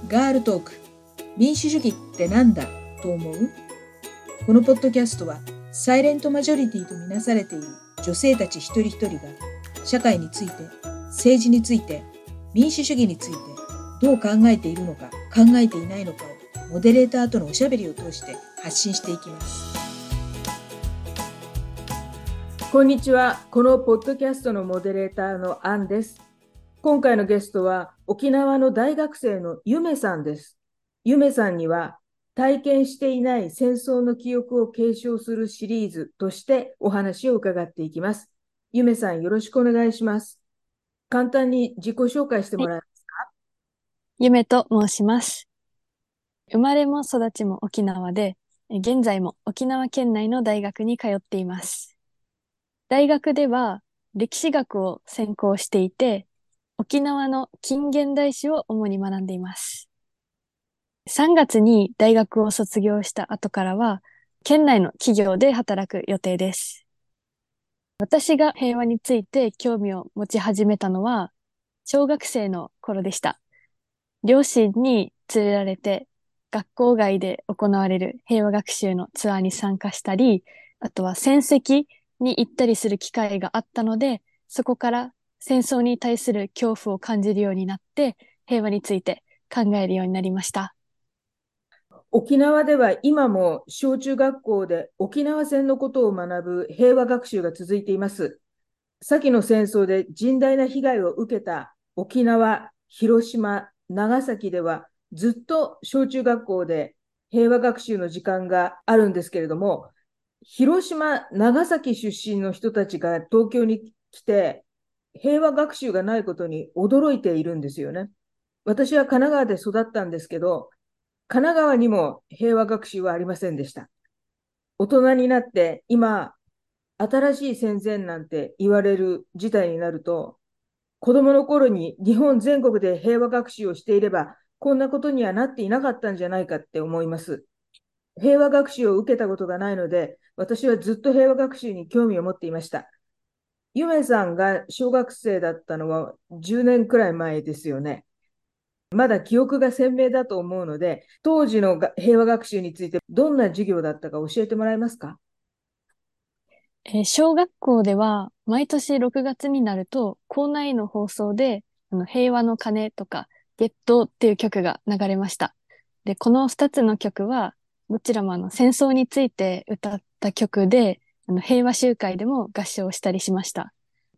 ガールトーク、民主主義ってなんだと思う？このポッドキャストはサイレントマジョリティとみなされている女性たち一人一人が社会について、政治について、民主主義についてどう考えているのか考えていないのかをモデレーターとのおしゃべりを通して発信していきます。こんにちは。このポッドキャストのモデレーターのアンです。今回のゲストは沖縄の大学生のゆめさんです。ゆめさんには体験していない戦争の記憶を継承するシリーズとしてお話を伺っていきます。ゆめさん、よろしくお願いします。簡単に自己紹介してはい、 もらえますか？ ゆめと申します。生まれも育ちも沖縄で、現在も沖縄県内の大学に通っています。大学では歴史学を専攻していて、沖縄の近現代史を主に学んでいます。3月に大学を卒業した後からは、県内の企業で働く予定です。私が平和について興味を持ち始めたのは、小学生の頃でした。両親に連れられて学校外で行われる平和学習のツアーに参加したり、あとは戦跡に行ったりする機会があったので、そこから戦争に対する恐怖を感じるようになって、平和について考えるようになりました。 沖縄では今も小中学校で沖縄戦のことを学ぶ平和学習が続いています。先の戦争で甚大な被害を受けた沖縄、広島、長崎ではずっと小中学校で平和学習の時間があるんですけれども、広島、長崎出身の人たちが東京に来て平和学習がないことに驚いているんですよね。私は神奈川で育ったんですけど、神奈川にも平和学習はありませんでした。大人になって今、新しい戦前なんて言われる事態になると、子供の頃に日本全国で平和学習をしていれば、こんなことにはなっていなかったんじゃないかって思います。平和学習を受けたことがないので、私はずっと平和学習に興味を持っていました。ゆめさんが小学生だったのは10年くらい前ですよね。まだ記憶が鮮明だと思うので、当時の平和学習についてどんな授業だったか教えてもらえますか？ 小学校では毎年6月になると校内の放送で平和の鐘とか月桃っていう曲が流れました。で、この2つの曲はどちらも戦争について歌った曲で、平和集会でも合唱したりしました。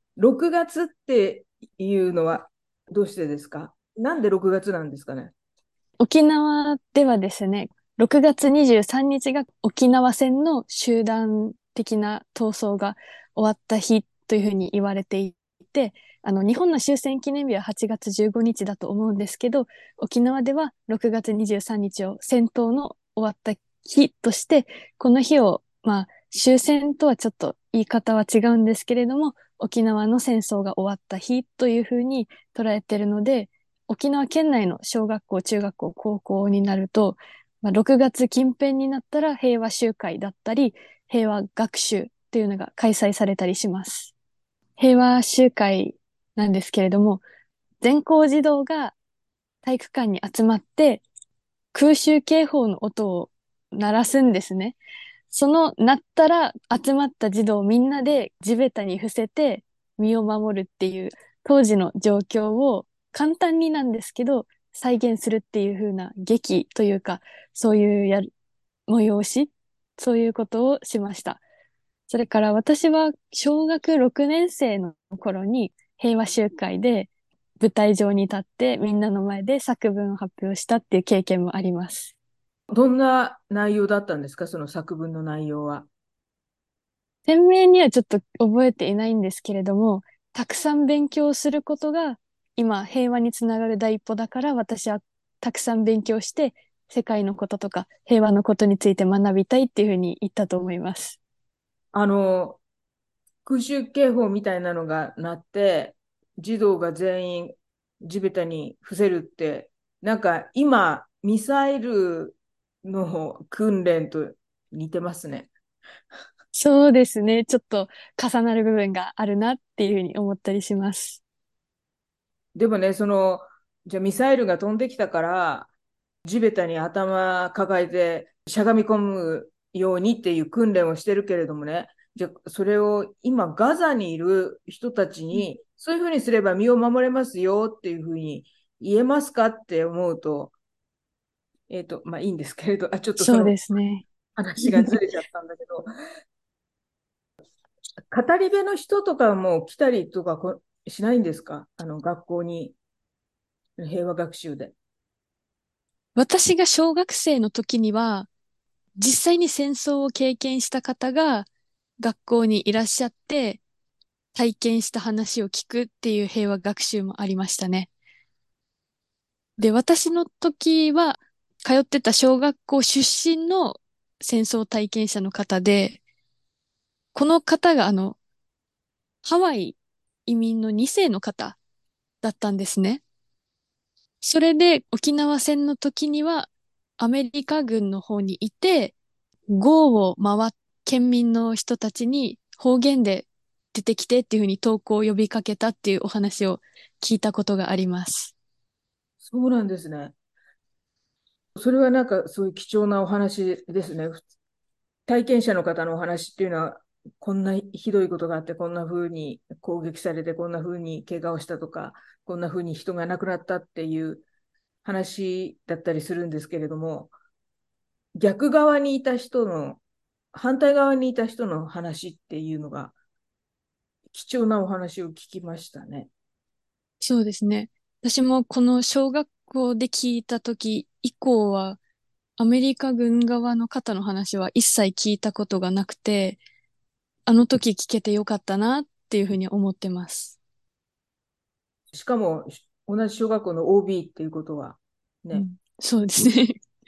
6月っていうのはどうしてですか？なんで6月なんですかね？ 沖縄ではですね、6月23日が沖縄戦の集団的な闘争が終わった日というふうに言われていて、日本の終戦記念日は8月15日だと思うんですけど、沖縄では6月23日を戦闘の終わった日として、この日を、終戦とはちょっと言い方は違うんですけれども、沖縄の戦争が終わった日というふうに捉えているので、沖縄県内の小学校、中学校、高校になると、6月近辺になったら平和集会だったり、平和学習っていうのが開催されたりします。平和集会なんですけれども、全校児童が体育館に集まって空襲警報の音を鳴らすんですね。その鳴ったら集まった児童みんなで地べたに伏せて身を守るっていう当時の状況を簡単になんですけど再現するっていう風な劇というかそういう催し、そういうことをしました。それから私は小学6年生の頃に平和集会で舞台上に立ってみんなの前で作文を発表したっていう経験もあります。 どんな内容だったんですか、その作文の内容は？ 鮮明にはちょっと覚えていないんですけれども、たくさん勉強することが今平和につながる第一歩だから私はたくさん勉強して世界のこととか平和のことについて学びたいっていうふうに言ったと思います。 あの、空襲警報みたいなのが鳴って、児童が全員地べたに伏せるって、なんか今、ミサイルの訓練と似てますね。 そうですね。ちょっと重なる部分があるなっていうふうに思ったりします。 でもね、じゃあミサイルが飛んできたから、 地べたに頭抱えてしゃがみ込むようにっていう訓練をしてるけれどもね、じゃあそれを今ガザにいる人たちに、そういうふうにすれば身を守れますよっていうふうに言えますかって思うと、まあいいんですけれど、ちょっとそそうのですね。 話がずれちゃったんだけど、語り部の人とかも来たりとかしないんですか？学校に、平和学習で。 私が小学生の時には、実際に戦争を経験した方が学校にいらっしゃって、体験した話を聞くっていう平和学習もありましたね。で、私の時は、通ってた小学校出身の戦争体験者の方で、この方がハワイ移民の2世の方だったんですね。それで沖縄戦の時にはアメリカ軍の方にいて、号を回っ、県民の人たちに方言で出てきてっていうふうに投稿を呼びかけたっていうお話を聞いたことがあります。 そうなんですね。それはなんかそういう貴重なお話ですね。体験者の方のお話っていうのは、こんなひどいことがあって、こんな風に攻撃されて、こんな風に怪我をしたとか、こんな風に人が亡くなったっていう話だったりするんですけれども、逆側にいた人の、反対側にいた人の話っていうのが、貴重なお話を聞きましたね。 そうですね。私もこの小学校で聞いた時以降は、アメリカ軍側の方の話は一切聞いたことがなくて、あの時聞けてよかったなっていうふうに思ってます。 しかも、同じ小学校の OB っていうことは、ね、 うん、そうですね。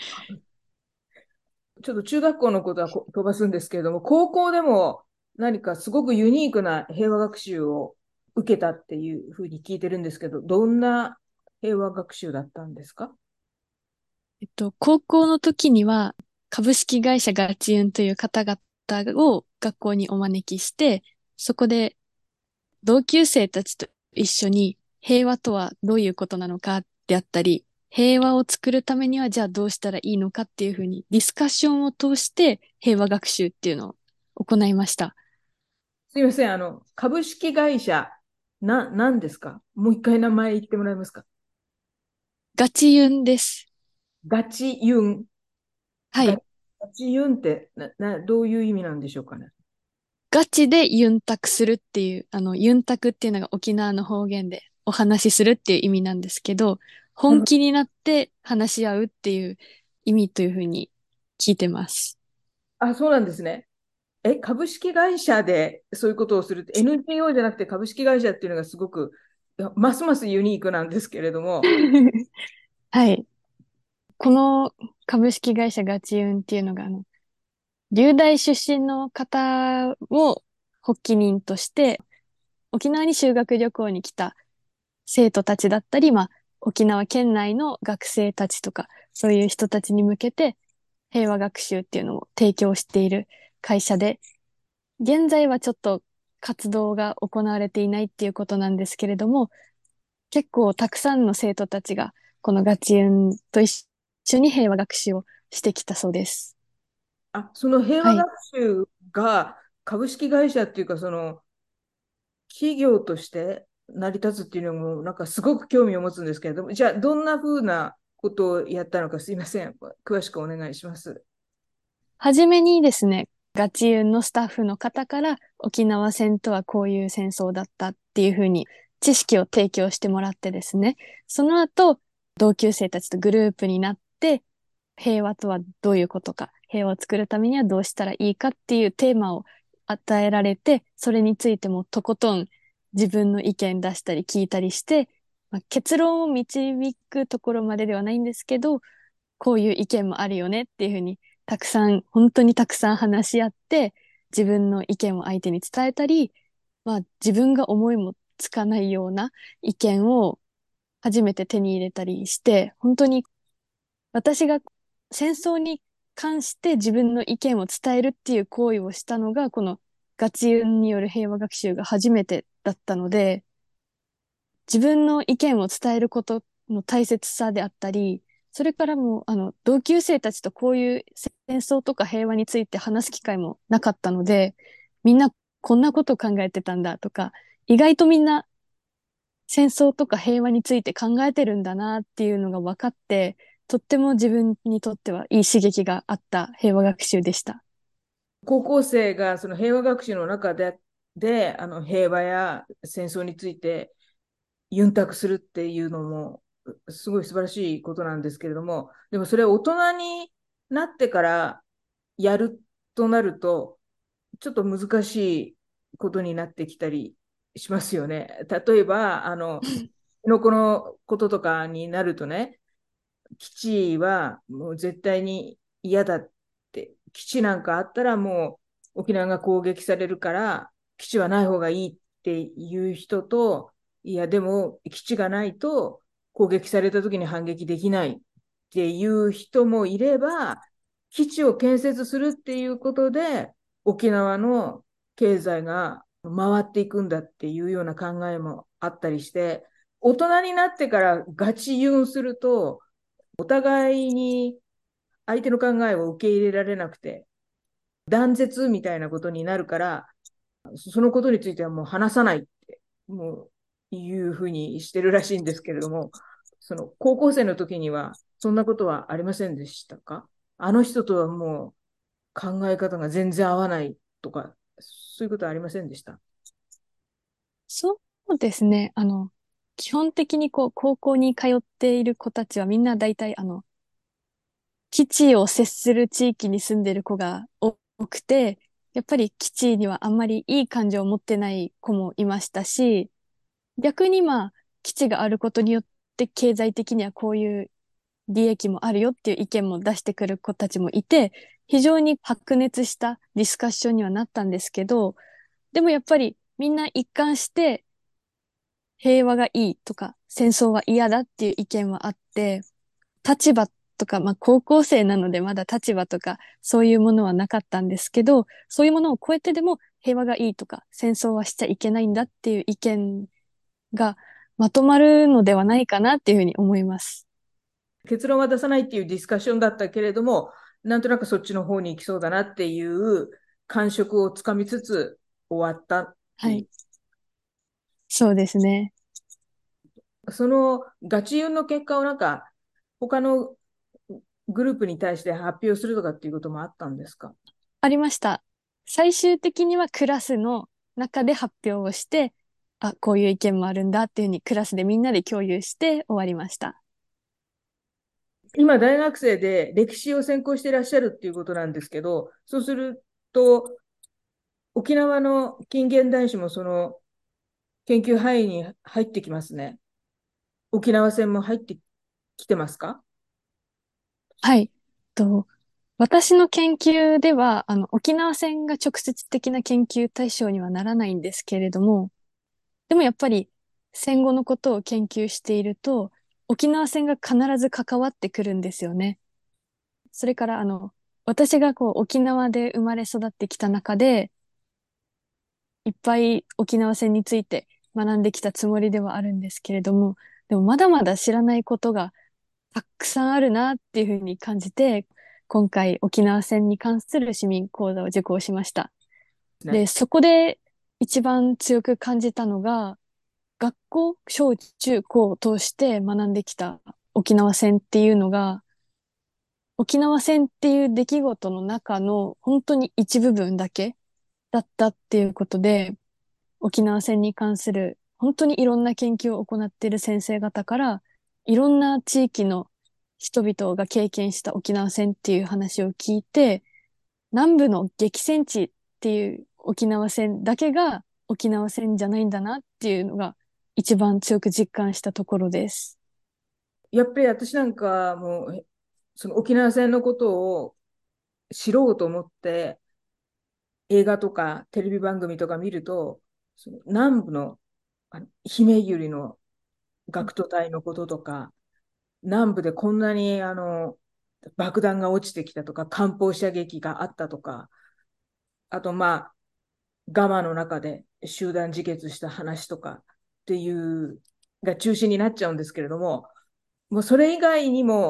ちょっと中学校のことは飛ばすんですけれども、高校でも何かすごくユニークな平和学習を受けたっていうふうに聞いてるんですけど、どんな平和学習だったんですか？ 高校の時には株式会社ガチユンという方々を学校にお招きして、そこで同級生たちと一緒に平和とはどういうことなのかであったり、平和を作るためにはじゃあどうしたらいいのかっていうふうにディスカッションを通して平和学習っていうのを行いました。 すいません、株式会社、何ですか？もう一回名前言ってもらえますか？ ガチユンです。 ガチユン。ガ、 はい。 ガチユンってどういう意味なんでしょうかね。 ガチでユンタクするっていう、ユンタクっていうのが沖縄の方言でお話しするっていう意味なんですけど、本なるほど。 気になって話し合うっていう意味というふうに聞いてます。 あ、そうなんですね。株式会社でそういうことをするって、NPO じゃなくて株式会社っていうのがすごく、ますますユニークなんですけれども、 はい。この株式会社ガチ運っていうのが、留大出身の方を発起人として、沖縄に修学旅行に来た生徒たちだったり、まあ、沖縄県内の学生たちとか、そういう人たちに向けて平和学習っていうのを提供している会社で、現在はちょっと活動が行われていないっていうことなんですけれども、結構たくさんの生徒たちがこのガチ運と一緒に平和学習をしてきたそうです。 その平和学はい。 習が株式会社っていうか、企業として成り立つっていうのも、なんかすごく興味を持つんですけれども、じゃあ、どんなふうなことをやったのか、すいません。詳しくお願いします。 はじめにですね、ガチ運のスタッフの方から沖縄戦とはこういう戦争だったっていうふうに知識を提供してもらってですね、その後、同級生たちとグループになって、平和とはどういうことか、平和を作るためにはどうしたらいいかっていうテーマを与えられて、それについてもとことん自分の意見出したり聞いたりして、まあ、結論を導くところまでではないんですけど、こういう意見もあるよねっていうふうに、たくさん、本当にたくさん話し合って、自分の意見を相手に伝えたり、まあ自分が思いもつかないような意見を初めて手に入れたりして、本当に私が戦争に関して自分の意見を伝えるっていう行為をしたのが、このガチ運による平和学習が初めてだったので、自分の意見を伝えることの大切さであったり、 それからも、同級生たちとこういう戦争とか平和について話す機会もなかったので、みんなこんなこと考えてたんだとか、意外とみんな戦争とか平和について考えてるんだなっていうのが分かって、とっても自分にとってはいい刺激があった平和学習でした。 高校生がその平和学習の中で平和や戦争についてユンタクするっていうのもすごい素晴らしいことなんですけれども、でもそれ大人になってからやるとなると、ちょっと難しいことになってきたりしますよね。例えば、キノコのこととかになるとね、基地はもう絶対に嫌だって、基地なんかあったらもう沖縄が攻撃されるから、基地はない方がいいっていう人と、いや、でも基地がないと攻撃された時に反撃できないっていう人もいれば、基地を建設するっていうことで、沖縄の経済が回っていくんだっていうような考えもあったりして、大人になってからガチユンすると、お互いに相手の考えを受け入れられなくて、断絶みたいなことになるから、そのことについてはもう話さないって、もういうふうにしてるらしいんですけれども、その高校生の時にはそんなことはありませんでしたか？あの人とはもう考え方が全然合わないとか、そういうことはありませんでした？ そうですね。基本的にこう、高校に通っている子たちはみんな大体、基地を接する地域に住んでる子が多くて、やっぱり基地にはあんまりいい感情を持ってない子もいましたし、逆にまあ、基地があることによって経済的にはこういう利益もあるよっていう意見も出してくる子たちもいて、非常に白熱したディスカッションにはなったんですけど、でもやっぱりみんな一貫して平和がいいとか戦争は嫌だっていう意見はあって、立場とか、まあ高校生なのでまだ立場とかそういうものはなかったんですけど、そういうものを超えてでも平和がいいとか戦争はしちゃいけないんだっていう意見がまとまるのではないかなっていうふうに思います。 結論は出さないっていうディスカッションだったけれども、なんとなくそっちの方に行きそうだなっていう感触をつかみつつ終わったっていう。 はい。そうですね。 そのガチ運の結果をなんか他のグループに対して発表するとかっていうこともあったんですか？ ありました。最終的にはクラスの中で発表をして、あ、こういう意見もあるんだっていうふうにクラスでみんなで共有して終わりました。 今大学生で歴史を専攻していらっしゃるっていうことなんですけど、そうすると沖縄の近現代史もその研究範囲に入ってきますね。沖縄戦も入ってきてますか？ はい。と、私の研究では、沖縄戦が直接的な研究対象にはならないんですけれども、でもやっぱり戦後のことを研究していると、沖縄戦が必ず関わってくるんですよね。それから、私がこう沖縄で生まれ育ってきた中で、いっぱい沖縄戦について学んできたつもりではあるんですけれども、でもまだまだ知らないことがたくさんあるなっていうふうに感じて、今回沖縄戦に関する市民講座を受講しました。 ね。 で、そこで一番強く感じたのが、学校、小中高を通して学んできた沖縄戦っていうのが、沖縄戦っていう出来事の中の本当に一部分だけだったっていうことで、沖縄戦に関する本当にいろんな研究を行っている先生方から、いろんな地域の人々が経験した沖縄戦っていう話を聞いて、南部の激戦地っていう沖縄戦だけが沖縄戦じゃないんだなっていうのが一番強く実感したところです。 やっぱり私なんかもその沖縄戦のことを知ろうと思って映画とかテレビ番組とか見ると、その南部の姫百合の学徒隊のこととか、南部でこんなに爆弾が落ちてきたとか、艦砲射撃があったとか、あとまあ、ガマの中で集団自決した話とかっていうが中心になっちゃうんですけれども、もうそれ以外にも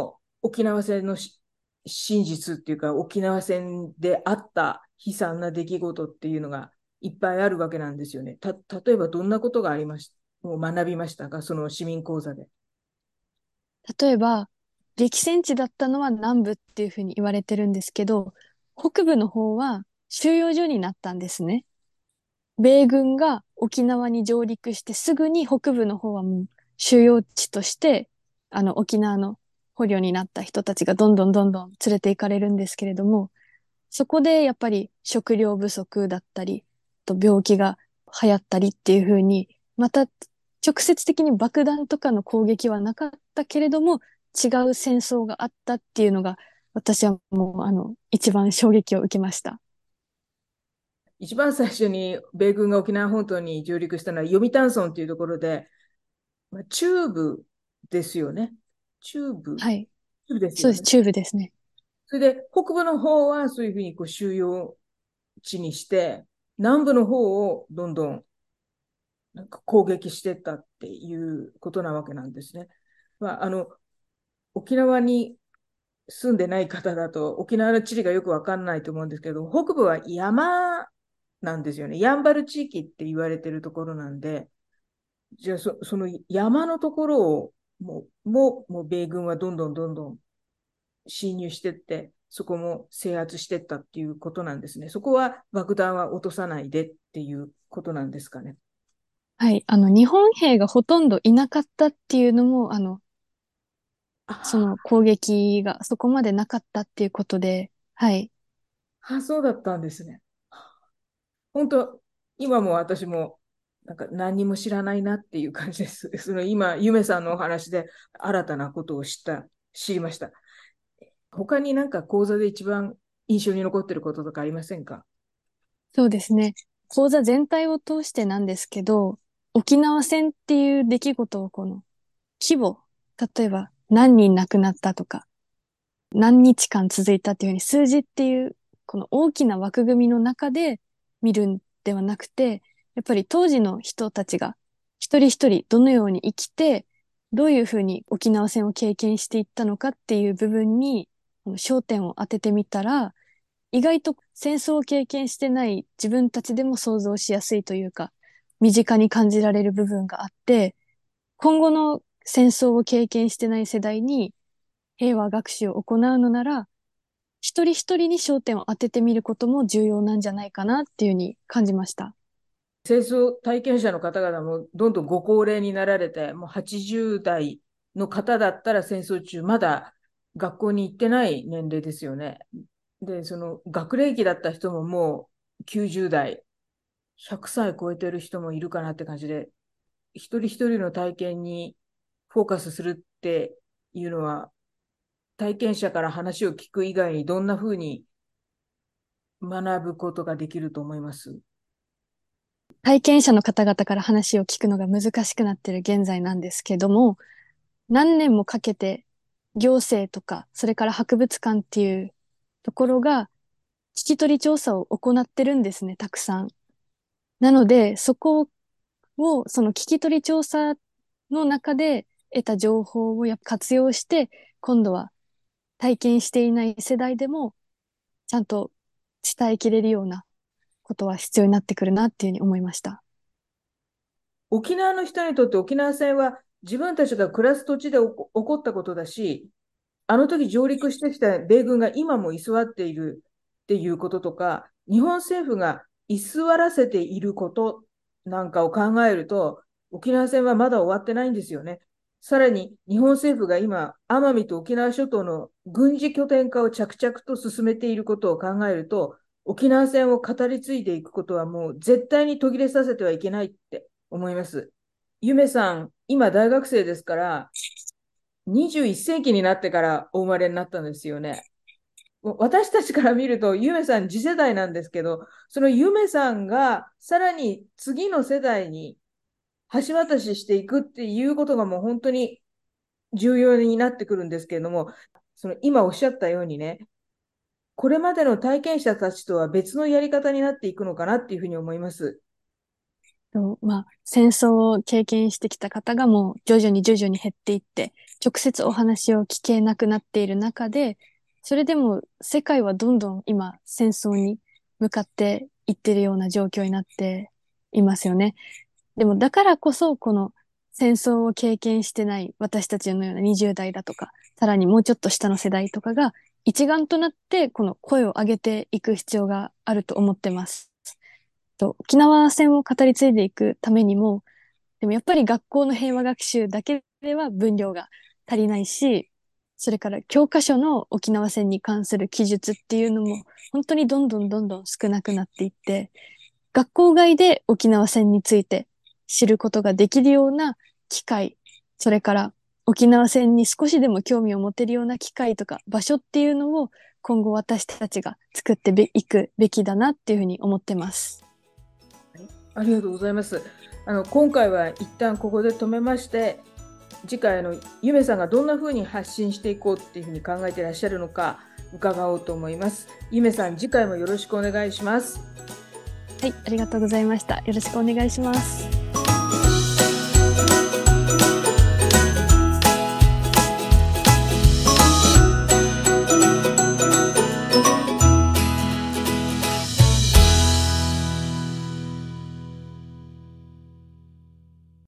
沖縄戦の真実っていうか、沖縄戦であった悲惨な出来事っていうのがいっぱいあるわけなんですよね。例えばどんなことがありましもう学びましたか、その市民講座で。 例えば、激戦地だったのは南部っていうふうに言われてるんですけど、北部の方は収容所になったんですね。米軍が沖縄に上陸してすぐに北部の方はもう収容地として、沖縄の捕虜になった人たちがどんどんどんどん連れて行かれるんですけれども、そこでやっぱり食料不足だったり、と病気が流行ったりっていう風に、また直接的に爆弾とかの攻撃はなかったけれども、違う戦争があったっていうのが、私はもう一番衝撃を受けました。 一番最初に米軍が沖縄本島に上陸したのは読谷村っていうところで、中部ですよね。中部。 はい。 中部ですそうです。 よね。 中部ですね。 それで、北部の方はそういうふうにこう収容地にして、南部の方をどんどんなんか攻撃していったっていうことなわけなんですね。沖縄に住んでない方だと、沖縄の地理がよくわかんないと思うんですけど、北部は山なんですよね。やんばる地域って言われてるところなんで、じゃあその山のところをもう米軍はどんどんどんどん侵入してって、そこも制圧してったっていうことなんですね。そこは爆弾は落とさないでっていうことなんですかね。 はい。日本兵がほとんどいなかったっていうのも、そあの攻撃がそこまでなかったっていうことで、はい。 あ、そうだったんですね。本当、今も私もなんか何も知らないなっていう感じです。その今、ゆめさんのお話で新たなことを知りました。他になんか講座で一番印象に残ってることとかありませんか？ そうですね。講座全体を通してなんですけど、沖縄戦っていう出来事をこの規模、例えば何人亡くなったとか、何日間続いたっていうふうに数字っていうこの大きな枠組みの中で見るんではなくて、やっぱり当時の人たちが一人一人どのように生きて、どういうふうに沖縄戦を経験していったのかっていう部分に焦点を当ててみたら、意外と戦争を経験してない自分たちでも想像しやすいというか、身近に感じられる部分があって、今後の戦争を経験してない世代に平和学習を行うのなら、一人一人に焦点を当ててみることも重要なんじゃないかなっていうふうに感じました。 戦争体験者の方々もどんどんご高齢になられて、もう80代の方だったら戦争中、まだ学校に行ってない年齢ですよね。で、その学齢期だった人ももう90代、100歳超えてる人もいるかなって感じで、一人一人の体験にフォーカスするっていうのは、体験者から話を聞く以外にどんなふうに学ぶことができると思います？ 体験者の方々から話を聞くのが難しくなっている現在なんですけども、何年もかけて行政とか、それから博物館っていうところが聞き取り調査を行ってるんですね、たくさん。なので、そこを、その聞き取り調査の中で得た情報を活用して、今度は体験していない世代でもちゃんと伝えきれるようなことは必要になってくるなっていうふうに思いました。 沖縄の人にとって沖縄戦は自分たちが暮らす土地で起こったことだし、あの時上陸してきた米軍が今も居座っているっていうこととか、日本政府が居座らせていることなんかを考えると、沖縄戦はまだ終わってないんですよね。さらに日本政府が今、奄美と沖縄諸島の軍事拠点化を着々と進めていることを考えると、沖縄戦を語り継いでいくことはもう絶対に途切れさせてはいけないって思います。ゆめさん、今大学生ですから、21世紀になってからお生まれになったんですよね。私たちから見ると、ゆめさん次世代なんですけど、そのゆめさんがさらに次の世代に橋渡ししていくっていうことがもう本当に重要になってくるんですけれども、その今おっしゃったようにね、これまでの体験者たちとは別のやり方になっていくのかなっていうふうに思います。 戦争を経験してきた方がもう徐々に徐々に減っていって、直接お話を聞けなくなっている中で、それでも世界はどんどん今戦争に向かっていってるような状況になっていますよね。でもだからこそ、この戦争を経験してない私たちのような20代だとか、さらにもうちょっと下の世代とかが一丸となってこの声を上げていく必要があると思ってます。沖縄戦を語り継いでいくためにも、でもやっぱり学校の平和学習だけでは分量が足りないし、それから教科書の沖縄戦に関する記述っていうのも本当にどんどんどんどん少なくなっていって、学校外で沖縄戦について知ることができるような機会、それから沖縄戦に少しでも興味を持てるような機会とか場所っていうのを今後私たちが作っていくべきだなっていうふうに思ってます。 ありがとうございます。今回は一旦ここで止めまして、次回ゆめさんがどんなふうに発信していこうっていうふうに考えていらっしゃるのか伺おうと思います。ゆめさん、次回もよろしくお願いします。 はい、ありがとうございました。よろしくお願いします。